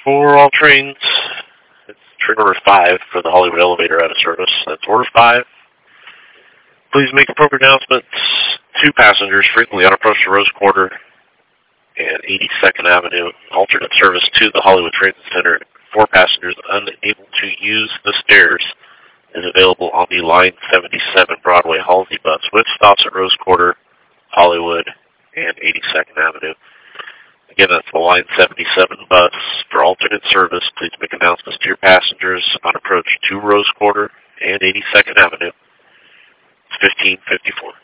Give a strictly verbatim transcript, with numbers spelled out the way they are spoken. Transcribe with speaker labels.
Speaker 1: For all trains, it's train order five for the Hollywood elevator out of service. That's order five. Please make appropriate announcements to passengers frequently on approach to Rose Quarter and eighty-second Avenue. Alternate service to the Hollywood Transit Center for passengers unable to use the stairs is available on the Line seventy-seven Broadway Halsey bus, which stops at Rose Quarter, Hollywood, and eighty-second Avenue. Again, that's the Line seventy-seven bus for alternate service. Please make announcements to your passengers on approach to Rose Quarter and eighty-second Avenue. It's fifteen fifty-four.